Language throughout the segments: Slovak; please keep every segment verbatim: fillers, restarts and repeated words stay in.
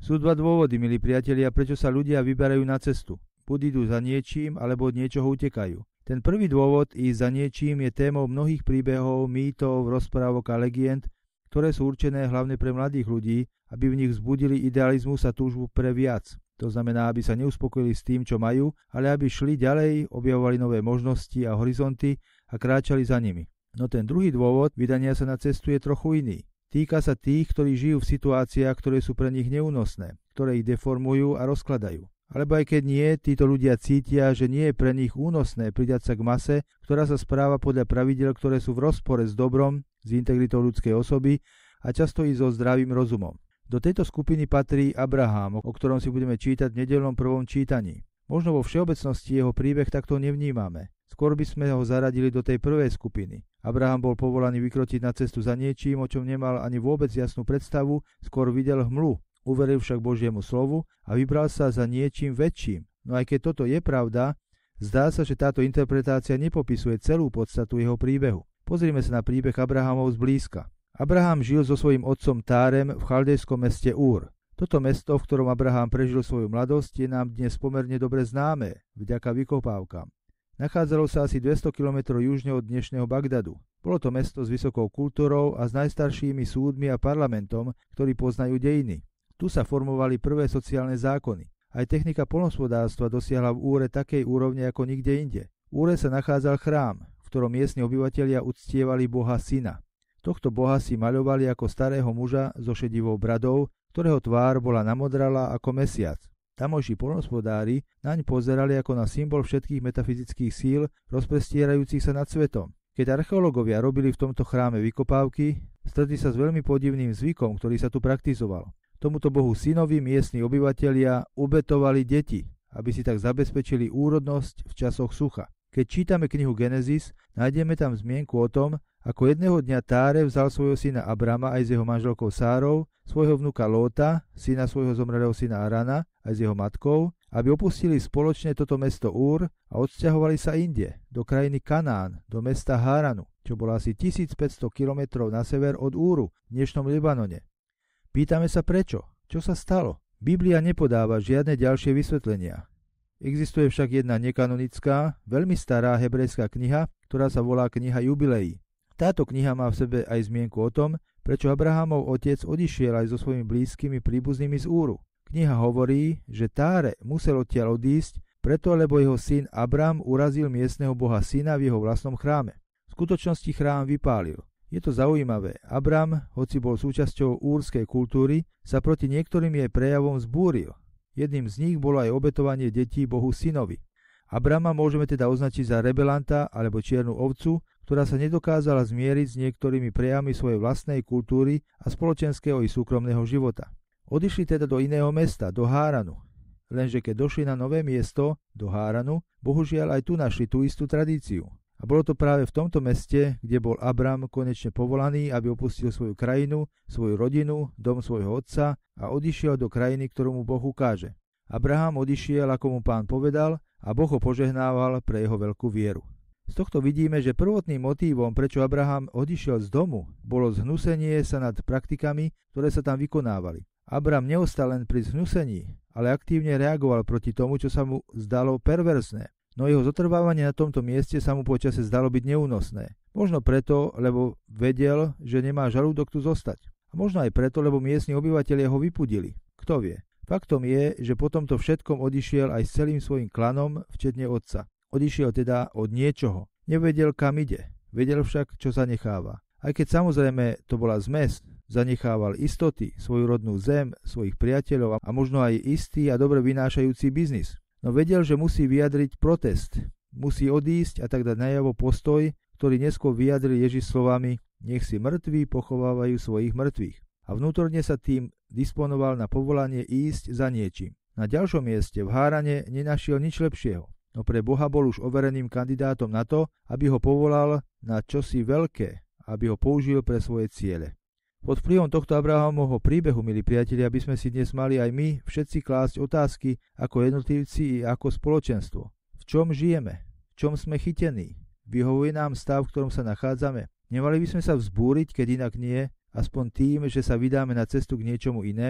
Sú dva dôvody, milí priatelia, prečo sa ľudia vyberajú na cestu. Buď idú za niečím, alebo od niečoho utekajú. Ten prvý dôvod ísť za niečím je témou mnohých príbehov, mýtov, rozprávok a legend, ktoré sú určené hlavne pre mladých ľudí, aby v nich vzbudili idealizmus a túžbu pre viac. To znamená, aby sa neuspokojili s tým, čo majú, ale aby šli ďalej, objavovali nové možnosti a horizonty a kráčali za nimi. No ten druhý dôvod vydania sa na cestu je trochu iný. Týka sa tých, ktorí žijú v situáciách, ktoré sú pre nich neúnosné, ktoré ich deformujú a rozkladajú. Alebo aj keď nie, títo ľudia cítia, že nie je pre nich únosné pridať sa k mase, ktorá sa správa podľa pravidiel, ktoré sú v rozpore s dobrom, s integritou ľudskej osoby a často i so zdravým rozumom. Do tejto skupiny patrí Abraham, o ktorom si budeme čítať v nedeľnom prvom čítaní. Možno vo všeobecnosti jeho príbeh takto nevnímame. Skôr by sme ho zaradili do tej prvej skupiny. Abraham bol povolaný vykročiť na cestu za niečím, o čom nemal ani vôbec jasnú predstavu, skôr videl hmlu. Uveril však Božiemu slovu a vybral sa za niečím väčším. No aj keď toto je pravda, zdá sa, že táto interpretácia nepopisuje celú podstatu jeho príbehu. Pozrime sa na príbeh Abrahamov zblízka. Abraham žil so svojím otcom Tárem v chaldejskom meste Úr. Toto mesto, v ktorom Abraham prežil svoju mladosť, je nám dnes pomerne dobre známe, vďaka vykopávkam. Nachádzalo sa asi dvesto kilometrov južne od dnešného Bagdadu. Bolo to mesto s vysokou kultúrou a s najstaršími súdmi a parlamentom, ktorí poznajú dejiny. Tu sa formovali prvé sociálne zákony. Aj technika poľnohospodárstva dosiahla v Úre takej úrovne ako nikde inde. V Úre sa nachádzal chrám, v ktorom miestni obyvatelia uctievali boha Syna. Tohto boha si maľovali ako starého muža so šedivou bradou, ktorého tvár bola namodralá ako mesiac. Tamojší poľnohospodári naň pozerali ako na symbol všetkých metafyzických síl rozprestierajúcich sa nad svetom. Keď archeológovia robili v tomto chráme vykopávky, stretli sa s veľmi podivným zvykom, ktorý sa tu praktizoval. Tomuto bohu Synovi miestni obyvatelia ubetovali deti, aby si tak zabezpečili úrodnosť v časoch sucha. Keď čítame knihu Genesis, nájdeme tam zmienku o tom, ako jedného dňa Táre vzal svojho syna Abrama aj s jeho manželkou Sárou, svojho vnuka Lóta, syna svojho zomrelého syna Arana, aj s jeho matkou, aby opustili spoločne toto mesto Úr a odsťahovali sa inde, do krajiny Kanán, do mesta Háranu, čo bolo asi tisícpäťsto kilometrov na sever od Úru, v dnešnom Libanone. Pýtame sa prečo? Čo sa stalo? Biblia nepodáva žiadne ďalšie vysvetlenia. Existuje však jedna nekanonická, veľmi stará hebrejská kniha, ktorá sa volá kniha Jubileí. Táto kniha má v sebe aj zmienku o tom, prečo Abrahamov otec odišiel aj so svojimi blízkymi príbuznými z Úru. Kniha hovorí, že Táre musel odtiaľ odísť, preto lebo jeho syn Abram urazil miestneho boha Syna v jeho vlastnom chráme. V skutočnosti chrám vypálil. Je to zaujímavé. Abram, hoci bol súčasťou úrskej kultúry, sa proti niektorým jej prejavom zbúril. Jedným z nich bolo aj obetovanie detí bohu Synovi. Abrama môžeme teda označiť za rebelanta alebo čiernu ovcu, ktorá sa nedokázala zmieriť s niektorými prejavmi svojej vlastnej kultúry a spoločenského i súkromného života. Odišli teda do iného mesta, do Háranu. Lenže keď došli na nové miesto, do Háranu, bohužiaľ aj tu našli tú istú tradíciu. A bolo to práve v tomto meste, kde bol Abram konečne povolaný, aby opustil svoju krajinu, svoju rodinu, dom svojho otca a odišiel do krajiny, ktorú mu Boh ukáže. Abraham odišiel, ako mu Pán povedal, a Boh ho požehnával pre jeho veľkú vieru. Z tohto vidíme, že prvotným motívom, prečo Abraham odišiel z domu, bolo zhnusenie sa nad praktikami, ktoré sa tam vykonávali. Abram neostal len pri zhnusení, ale aktívne reagoval proti tomu, čo sa mu zdalo perverzné. No jeho zotrvávanie na tomto mieste sa mu počase zdalo byť neúnosné. Možno preto, lebo vedel, že nemá žalúdok tu zostať. A možno aj preto, lebo miestni obyvatelia ho vypudili. Kto vie? Faktom je, že po tomto všetkom odišiel aj s celým svojim klanom, včetne otca. Odišiel teda od niečoho. Nevedel, kam ide. Vedel však, čo zanecháva. Aj keď samozrejme to bola zmes, zanechával istoty, svoju rodnú zem, svojich priateľov a možno aj istý a dobre vynášajúci biznis. No vedel, že musí vyjadriť protest, musí odísť a tak dať najavo postoj, ktorý neskôr vyjadril Ježiš slovami: nech si mŕtvi pochovávajú svojich mŕtvych. A vnútorne sa tým disponoval na povolanie ísť za niečím. Na ďalšom mieste v Hárane nenašiel nič lepšieho, no pre Boha bol už overeným kandidátom na to, aby ho povolal na čosi veľké, aby ho použil pre svoje ciele. Pod vplyvom tohto Abrahamovho príbehu, milí priatelia, by sme si dnes mali aj my všetci klásť otázky ako jednotlivci i ako spoločenstvo. V čom žijeme? V čom sme chytení? Vyhovuje nám stav, v ktorom sa nachádzame? Nemali by sme sa vzbúriť, keď inak nie, aspoň tým, že sa vydáme na cestu k niečomu inému?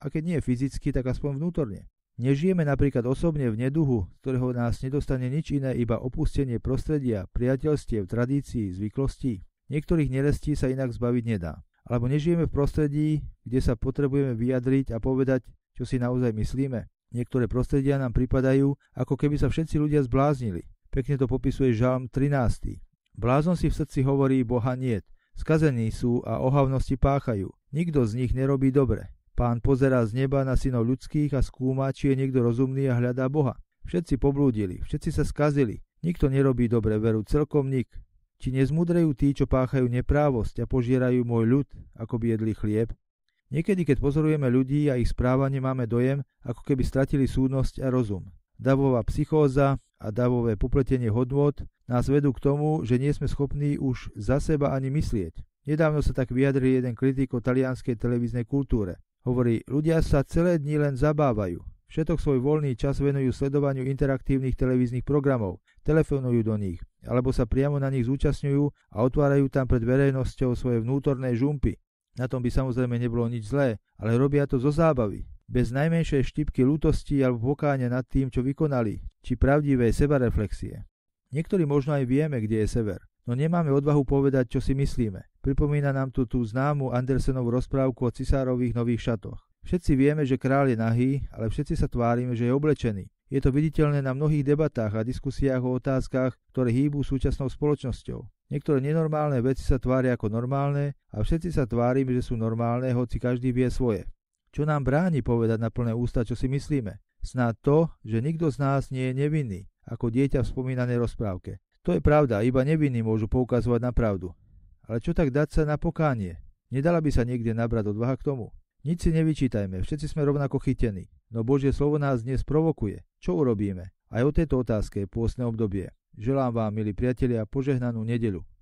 a keď nie fyzicky, tak aspoň vnútorne. Nežijeme napríklad osobne v neduhu, z ktorého nás nedostane nič iné, iba opustenie prostredia, priateľstiev, tradícií, zvyklostí. Niektorých nerestí sa inak zbaviť nedá. Alebo nežijeme v prostredí, kde sa potrebujeme vyjadriť a povedať, čo si naozaj myslíme. Niektoré prostredia nám pripadajú, ako keby sa všetci ľudia zbláznili. Pekne to popisuje Žalm trinásty. Blázon si v srdci hovorí, Boha niet. Skazení sú a ohavnosti páchajú. Nikto z nich nerobí dobre. Pán pozerá z neba na synov ľudských a skúma, či je niekto rozumný a hľadá Boha. Všetci poblúdili, všetci sa skazili. Nikto nerobí dobre, veru celkom nik. Či nezmudrejú tí, čo páchajú neprávosť a požierajú môj ľud, ako by jedli chlieb? Niekedy, keď pozorujeme ľudí a ich správanie, máme dojem, ako keby stratili súdnosť a rozum. Davová psychóza a davové popletenie hodnôt nás vedú k tomu, že nie sme schopní už za seba ani myslieť. Nedávno sa tak vyjadril jeden kritik o talianskej televíznej kultúre. Hovorí, ľudia sa celé dni len zabávajú. Všetok svoj voľný čas venujú sledovaniu interaktívnych televíznych programov, telefonujú do nich, alebo sa priamo na nich zúčastňujú a otvárajú tam pred verejnosťou svoje vnútorné žumpy. Na tom by samozrejme nebolo nič zlé, ale robia to zo zábavy. Bez najmenšej štipky ľútosti alebo pokáňa nad tým, čo vykonali, či pravdivej sebareflexie. Niektorí možno aj vieme, kde je sever, no nemáme odvahu povedať, čo si myslíme. Pripomína nám tu tú známu Andersenovú rozprávku o cisárových nových šatoch. Všetci vieme, že kráľ je nahý, ale všetci sa tvárime, že je oblečený. Je to viditeľné na mnohých debatách a diskusiách o otázkach, ktoré hýbu súčasnou spoločnosťou. Niektoré nenormálne veci sa tvária ako normálne a všetci sa tvárime, že sú normálne, hoci každý vie svoje. Čo nám bráni povedať na plné ústa, čo si myslíme? Snáď to, že nikto z nás nie je nevinný, ako dieťa v spomínanej rozprávke. To je pravda, iba nevinní môžu poukazovať na pravdu. Ale čo tak dať sa na pokánie? Nedala by sa niekde nabrať odvaha k tomu? Nič si nevyčítajme, všetci sme rovnako chytení. No Božie slovo nás dnes provokuje. Čo urobíme? Aj o tejto otázke je pôstne obdobie. Želám vám, milí priatelia, požehnanú nedeľu.